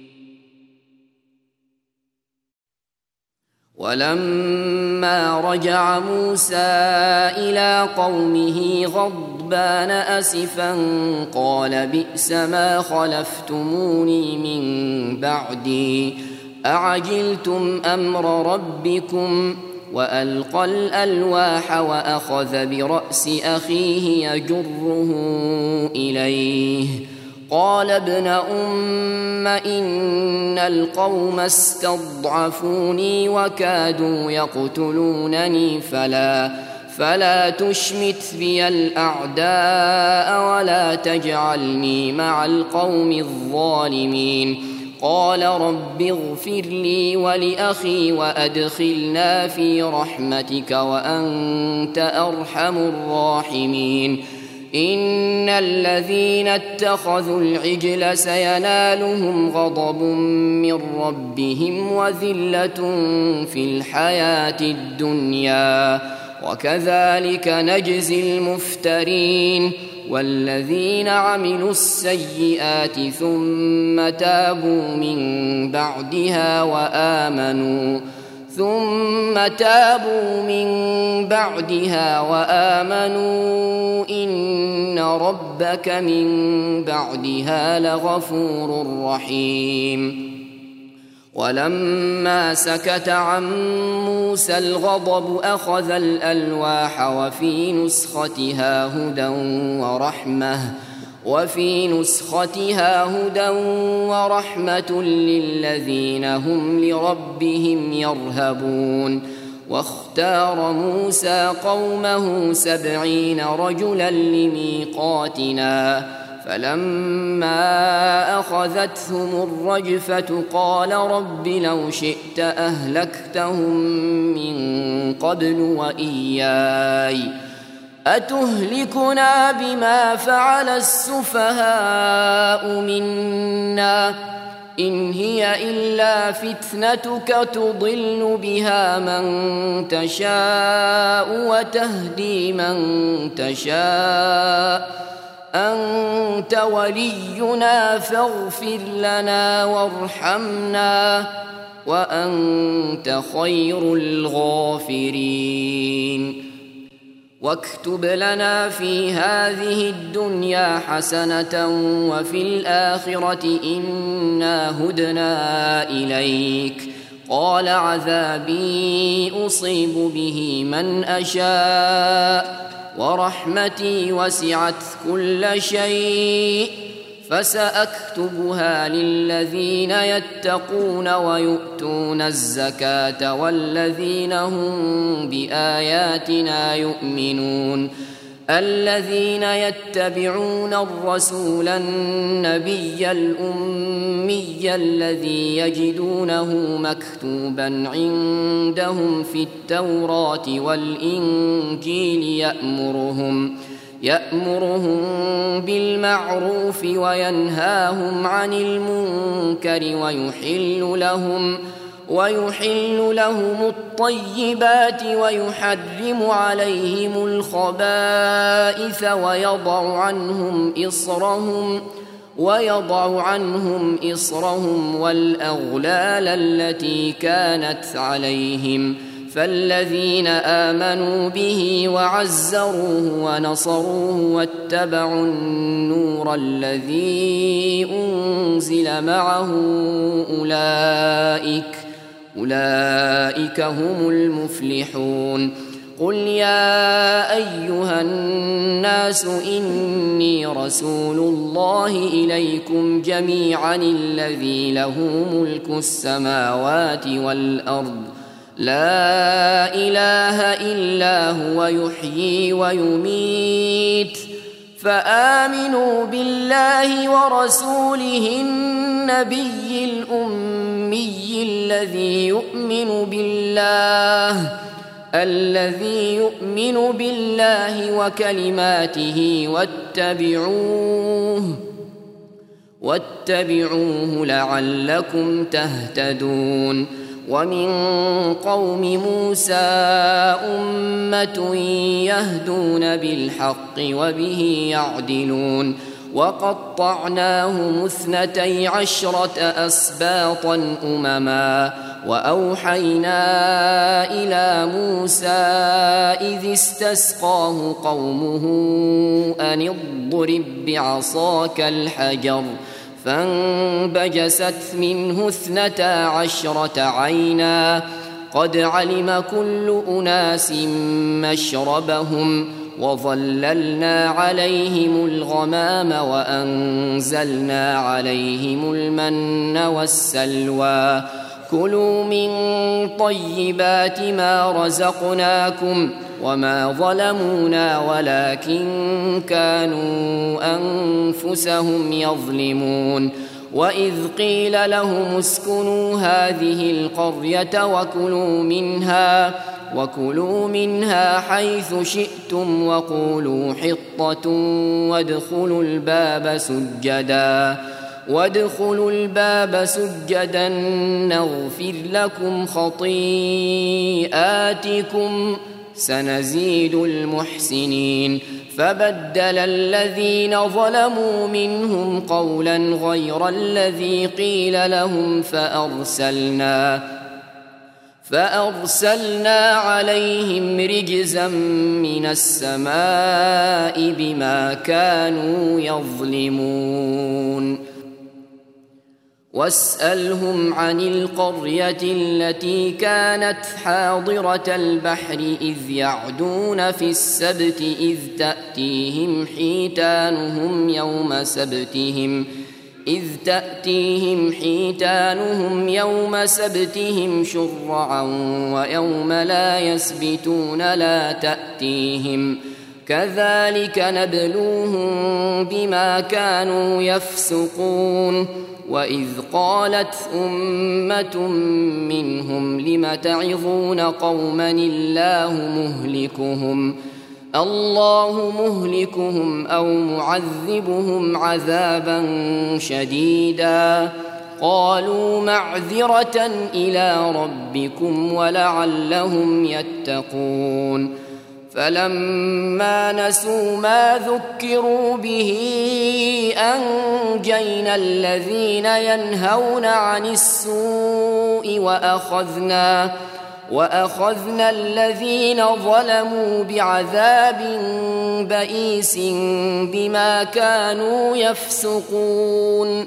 ولما رجع موسى إلى قومه غضبان أسفا قال بئس ما خلفتموني من بعدي أعجلتم أمر ربكم وألقى الألواح وأخذ برأس أخيه يجره إليه قال ابن أم إن القوم استضعفوني وكادوا يقتلونني فلا فلا تشمت بي الأعداء ولا تجعلني مع القوم الظالمين قال رب اغفر لي ولأخي وأدخلنا في رحمتك وأنت أرحم الراحمين إن الذين اتخذوا العجل سينالهم غضب من ربهم وذلة في الحياة الدنيا وكذلك نجزي المفترين والذين عملوا السيئات ثم تابوا من بعدها وآمنوا ثم تابوا من بعدها وآمنوا إن ربك من بعدها لغفور رحيم ولما سكت عن موسى الغضب أخذ الألواح وفي نسختها هدى ورحمة وفي نسختها هدى ورحمة للذين هم لربهم يرهبون واختار موسى قومه سبعين رجلا لميقاتنا فلما أخذتهم الرجفة قال رب لو شئت أهلكتهم من قبل وإياي أتهلكنا بما فعل السفهاء منا إن هي إلا فتنتك تضل بها من تشاء وتهدي من تشاء أنت ولينا فاغفر لنا وارحمنا وأنت خير الغافرين واكتب لنا في هذه الدنيا حسنة وفي الآخرة إنا هدنا إليك قال عذابي أصيب به من أشاء ورحمتي وسعت كل شيء فسأكتبها للذين يتقون ويؤتون الزكاة والذين هم بآياتنا يؤمنون الذين يتبعون الرسول النبي الأمي الذي يجدونه مكتوبا عندهم في التوراة والإنجيل يأمرهم يأمرهم بالمعروف وينهاهم عن المنكر ويحل لهم ويحل لهم الطيبات ويحرم عليهم الخبائث ويضع عنهم إصرهم ويضع عنهم إصرهم والأغلال التي كانت عليهم فالذين آمنوا به وعزروه ونصروه واتبعوا النور الذي أنزل معه أولئك أولئك هم المفلحون قل يا أيها الناس إني رسول الله إليكم جميعا الذي له ملك السماوات والأرض لا إله إلا هو يحيي ويميت فآمنوا بالله ورسوله النبي الأمي الذي يؤمن بالله الذي يؤمن بالله وكلماته واتبعوه واتبعوه لعلكم تهتدون ومن قوم موسى أمة يهدون بالحق وبه يعدلون وقطعناهم اثنتي عشرة أسباطا أمما وأوحينا إلى موسى إذ استسقاه قومه أن اضرب بعصاك الحجر فانبجست منه اثنتا عشرة عينا قد علم كل أناس مشربهم وظللنا عليهم الغمام وأنزلنا عليهم المن والسلوى كلوا من طيبات ما رزقناكم وما ظلمونا ولكن كانوا أنفسهم يظلمون وإذ قيل لهم اسكنوا هذه القرية وكلوا منها وكلوا منها حيث شئتم وقولوا حطة وادخلوا الباب سجدا وادخلوا الباب سجدا نغفر لكم خطيئاتكم سنزيد المحسنين فبدل الذين ظلموا منهم قولا غير الذي قيل لهم فأرسلنا فأرسلنا عليهم رجزا من السماء بما كانوا يظلمون واسألهم عن القرية التي كانت حاضرة البحر إذ يعدون في السبت إذ تأتيهم حيتانهم يوم سبتهم إذ تأتيهم حيتانهم يوم سبتهم شرعا ويوم لا يسبتون لا تأتيهم كذلك نبلوهم بما كانوا يفسقون وإذ قالت أمة منهم لم تعظون قوما الله مهلكهم الله مهلكهم أو معذبهم عذابا شديدا قالوا معذرة إلى ربكم ولعلهم يتقون فلما نسوا ما ذكروا به أنجينا الذين ينهون عن السوء وأخذنا وأخذنا الذين ظلموا بعذاب بئيس بما كانوا يفسقون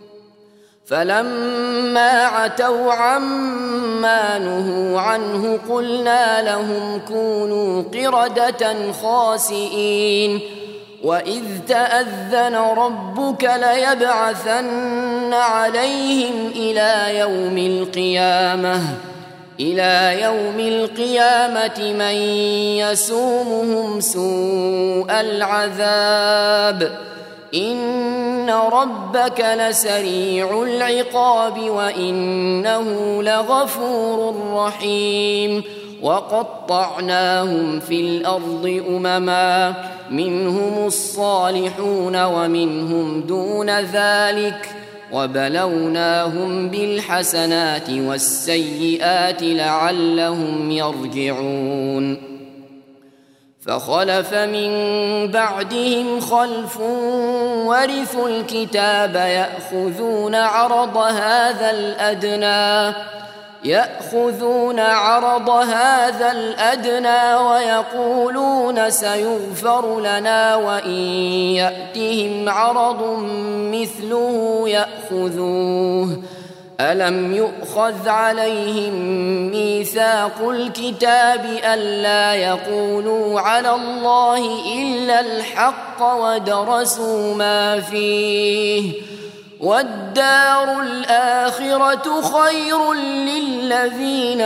فلما عتوا عما نهوا عنه قلنا لهم كونوا قردة خاسئين وإذ تأذن ربك ليبعثن عليهم إلى يوم القيامة إلى يوم القيامة من يسومهم سوء العذاب إن ربك لسريع العقاب وإنه لغفور رحيم وقطعناهم في الأرض أمما منهم الصالحون ومنهم دون ذلك وبلوناهم بالحسنات والسيئات لعلهم يرجعون فخلف من بعدهم خلف ورثوا الكتاب يأخذون عرض هذا الأدنى يأخذون عرض هذا الأدنى ويقولون سيغفر لنا وإن يأتهم عرض مثله يأخذوه ألم يؤخذ عليهم ميثاق الكتاب ألا يقولوا على الله إلا الحق ودرسوا ما فيه والدار الآخرة خير للذين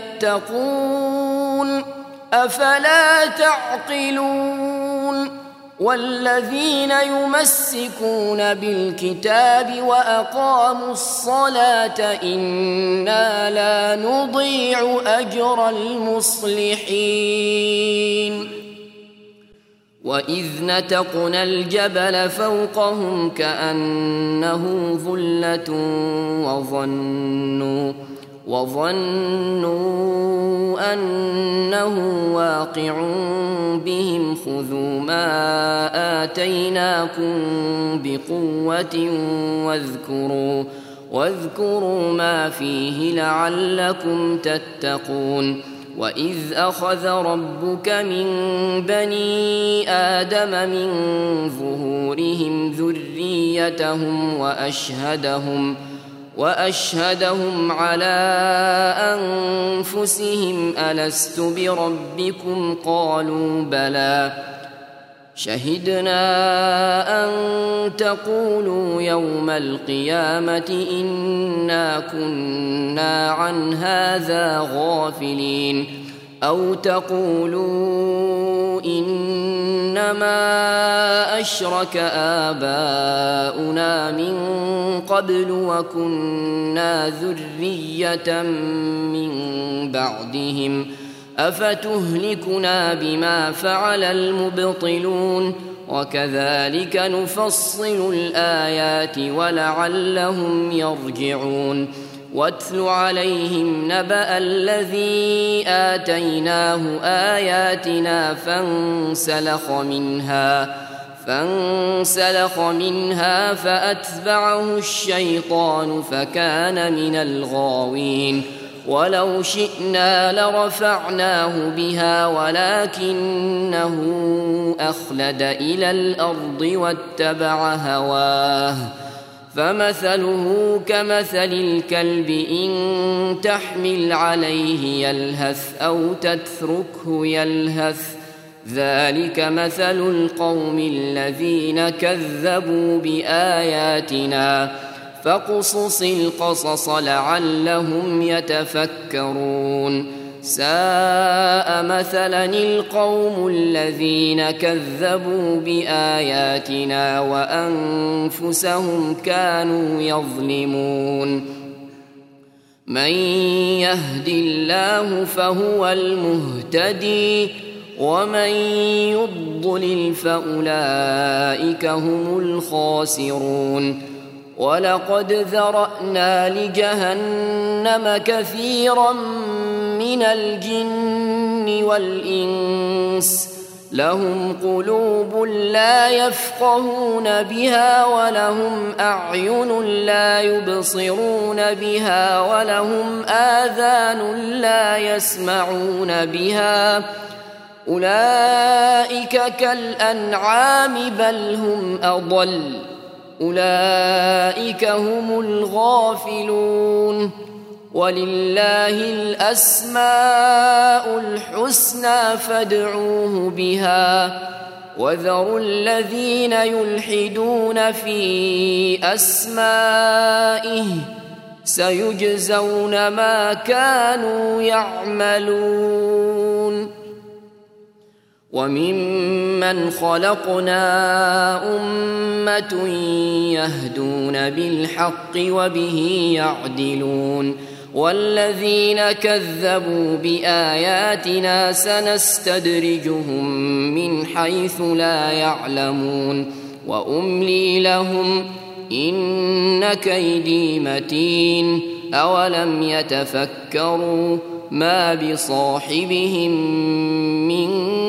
يتقون أفلا تعقلون والذين يمسكون بالكتاب وأقاموا الصلاة إنا لا نضيع أجر المصلحين وإذ نتقنا الجبل فوقهم كأنه ظلة وظنوا وظنوا أنه واقع بهم خذوا ما آتيناكم بقوة واذكروا واذكروا ما فيه لعلكم تتقون وإذ أخذ ربك من بني آدم من ظهورهم ذريتهم وأشهدهم وأشهدهم على أنفسهم ألست بربكم قالوا بلى شهدنا أن تقولوا يوم القيامة إنا كنا عن هذا غافلين أو تقولوا إنما أشرك آباؤنا من قبل وكنا ذرية من بعدهم أفتهلكنا بما فعل المبطلون وكذلك نفصل الآيات ولعلهم يرجعون واتل عليهم نبأ الذي آتيناه آياتنا فانسلخ منها فانسلخ منها فأتبعه الشيطان فكان من الغاوين ولو شئنا لرفعناه بها ولكنه أخلد إلى الأرض واتبع هواه فمثله كمثل الكلب إن تحمل عليه يلهث أو تتركه يلهث ذلك مثل القوم الذين كذبوا بآياتنا فاقصص القصص لعلهم يتفكرون ساء مثلا القوم الذين كذبوا بآياتنا وأنفسهم كانوا يظلمون من يهد الله فهو المهتدي ومن يضلل فأولئك هم الخاسرون ولقد ذرأنا لجهنم كثيرا من الجن والإنس لهم قلوب لا يفقهون بها ولهم أعين لا يبصرون بها ولهم آذان لا يسمعون بها أولئك كالأنعام بل هم أضل أولئك هم الغافلون ولله الأسماء الحسنى فادعوه بها وذروا الذين يلحدون في أسمائه سيجزون ما كانوا يعملون وممن خلقنا أمة يهدون بالحق وبه يعدلون والذين كذبوا بآياتنا سنستدرجهم من حيث لا يعلمون وأملي لهم إن كيدي متين أولم يتفكروا ما بصاحبهم من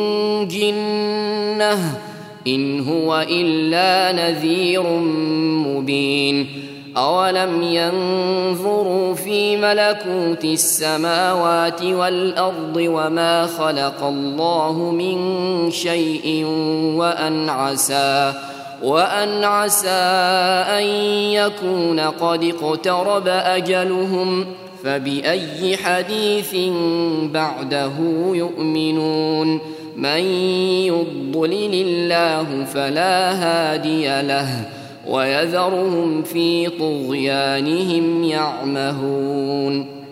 جنة إن هو إلا نذير مبين أولم ينظروا في ملكوت السماوات والأرض وما خلق الله من شيء وأن عسى وأن عسى أن يكون قد اقترب أجلهم فبأي حديث بعده يؤمنون من يضلل الله فلا هادي له ويذرهم في طغيانهم يعمهون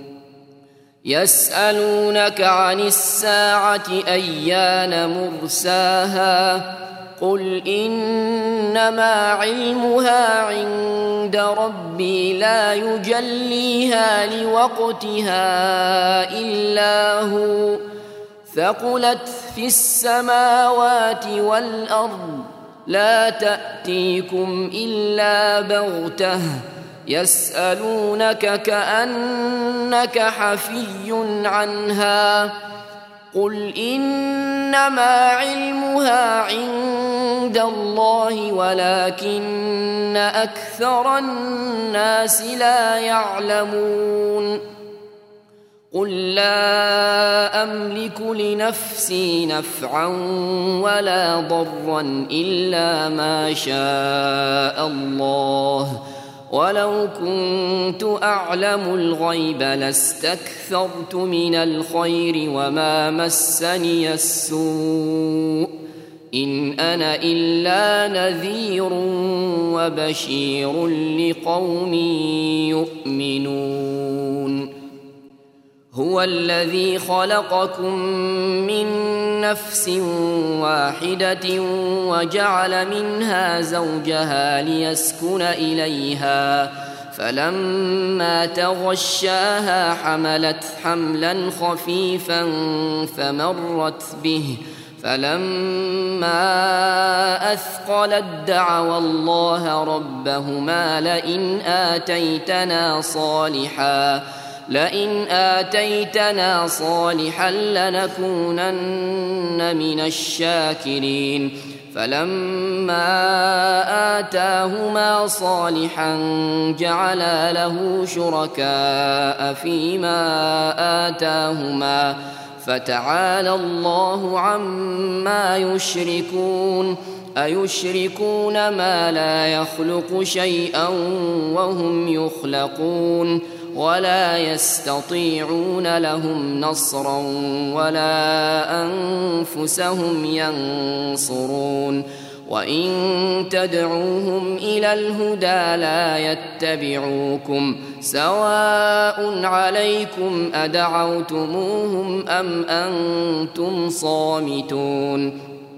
يسألونك عن الساعة أيان مرساها قل إنما علمها عند ربي لا يجليها لوقتها إلا هو ثقلت في السماوات والأرض لا تأتيكم إلا بغتة يسألونك كأنك حفي عنها قل إنما علمها عند الله ولكن أكثر الناس لا يعلمون قل لا أملك لنفسي نفعا ولا ضرا إلا ما شاء الله ولو كنت أعلم الغيب لاستكثرت من الخير وما مسني السوء إن أنا إلا نذير وبشير لقوم يؤمنون هو الذي خلقكم من نفس واحدة وجعل منها زوجها ليسكن إليها فلما تغشاها حملت حملا خفيفا فمرت به فلما أثقلت دعوا الله ربهما لئن آتيتنا صالحا لئن آتيتنا صالحا لنكونن من الشاكرين فلما آتاهما صالحا جعلا له شركاء فيما آتاهما فتعالى الله عما يشركون أيشركون ما لا يخلق شيئا وهم يخلقون ولا يستطيعون لهم نصرا ولا أنفسهم ينصرون وإن تدعوهم إلى الهدى لا يتبعوكم سواء عليكم أدعوتموهم أم أنتم صامتون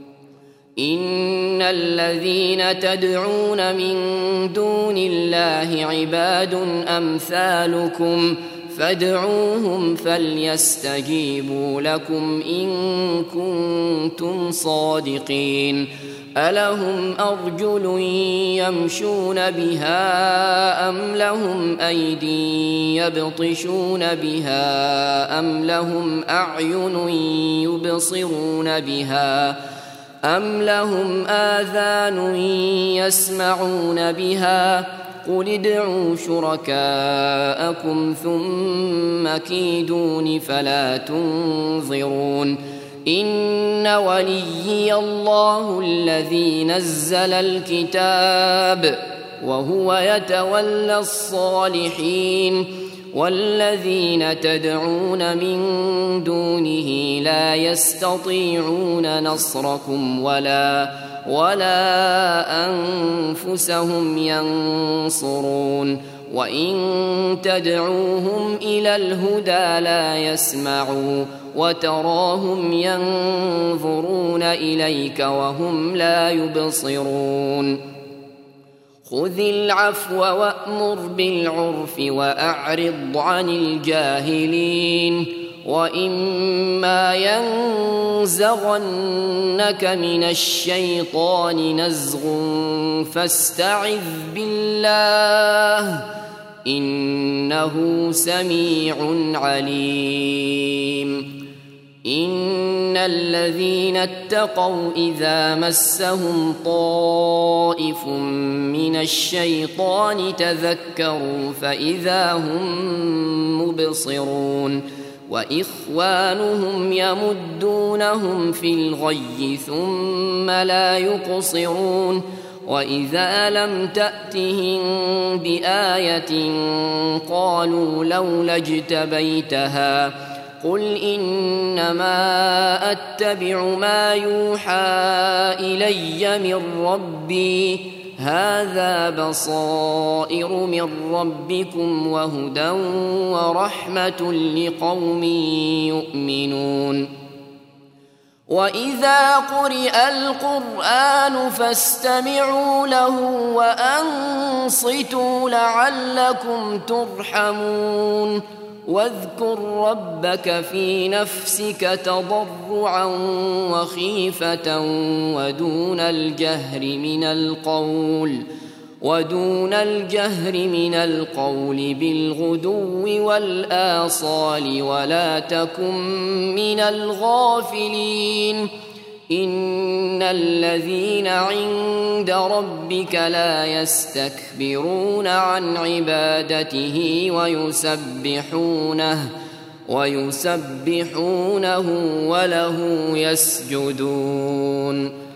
إن الذين تدعون من دون الله عباد أمثالكم فادعوهم فليستجيبوا لكم إن كنتم صادقين ألهم أرجل يمشون بها أم لهم أيدي يبطشون بها أم لهم أعين يبصرون بها أم لهم آذان يسمعون بها قل ادعوا شركاءكم ثم كيدون فلا تنظرون إن وليي الله الذي نزل الكتاب وهو يتولى الصالحين والذين تدعون من دونه لا يستطيعون نصركم ولا ولا أنفسهم ينصرون وإن تدعوهم إلى الهدى لا يسمعوا وتراهم ينظرون إليك وهم لا يبصرون خذ العفو وأمر بالعرف وأعرض عن الجاهلين وإما ينزغنك من الشيطان نزغ فاستعذ بالله إنه سميع عليم إن الذين اتقوا إذا مسهم طائف من الشيطان تذكروا فإذا هم مبصرون وإخوانهم يمدونهم في الغي ثم لا يقصرون وإذا لم تأتهم بآية قالوا لولا اجتبيتها قل إنما أتبع ما يوحى إلي من ربي هذا بصائر من ربكم وهدى ورحمة لقوم يؤمنون وإذا قرئ القرآن فاستمعوا له وأنصتوا لعلكم ترحمون واذكر ربك في نفسك تضرعا وخيفة ودون الجهر من القول ودون الجهر من القول بالغدو والآصال ولا تكن من الغافلين إن الذين عند ربك لا يستكبرون عن عبادته ويسبحونه ويسبحونه وله يسجدون